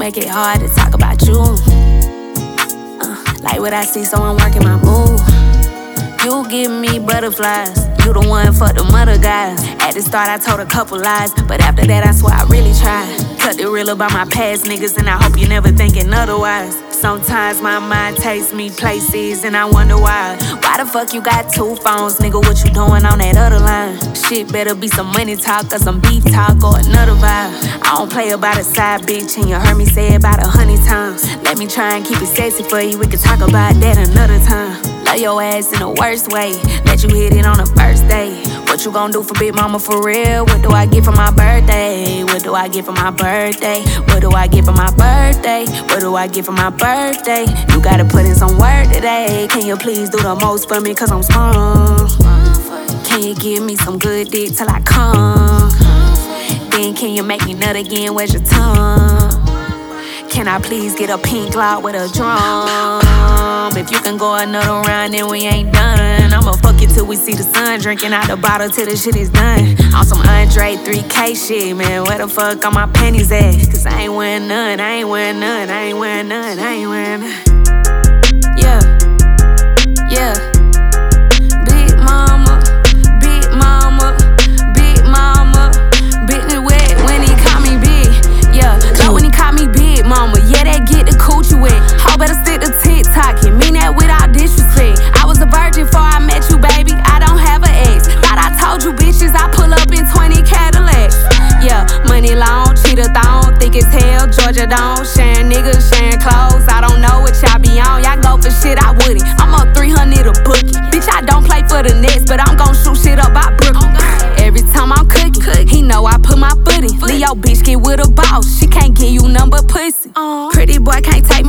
make it hard to talk about you. Like what I see, so I'm working my move. You give me butterflies. You the one for the other guys. At the start I told a couple lies, but after that I swear I really tried. Cut the real about my past niggas, and I hope you never thinking otherwise. Sometimes my mind takes me places and I wonder why. Why the fuck you got two phones, nigga? What you doing on that other line? Shit better be some money talk or some beef talk or another vibe. I don't play about a side bitch, and you heard me say it about 100 times. Let me try and keep it sexy for you, we can talk about that another time. Love your ass in the worst way, let you hit it on the first day. What you gon' do for Big Mama for real? What do I get for my birthday? What do I get for my birthday? What do I get for my birthday? What do I get for my birthday? You gotta put in some work today. Can you please do the most for me, cause I'm strong? Can you give me some good dick till I come? Then can you make me nut again, where's your tongue? Can I please get a pink cloud with a drum? If you can go another round, then we ain't done. I'ma fuck you till we see the sun, drinking out the bottle till the shit is done. On some Andre 3K shit, man, where the fuck are my panties at? Cause I ain't wearing none, I ain't wearing none, I ain't wearing none, I ain't wearing none. Yeah, yeah. Big mama, big mama, big mama. Big me wet when he call me big. Yeah, love when he call me big mama. Yeah, that get the coochie wet. How better stick to TikTok and mean that without disrespect. I was a virgin before I met you, baby. I don't have an ex. Thought I told you bitches I pull up in 20 Cadillacs. Yeah, money long, cheetah thong, thick as hell, Georgia Dome. Sharing niggas, sharing clothes. I don't know what y'all be on. Y'all go for shit I wouldn't. I'm up 300 a bookie. Bitch, I don't play for the Nets, but I'm gon' shoot shit up by Brooklyn. Every time I'm cooking, he know I put my foot in. Leo bitch get with a boss. She can't give you none but pussy. Pretty boy can't take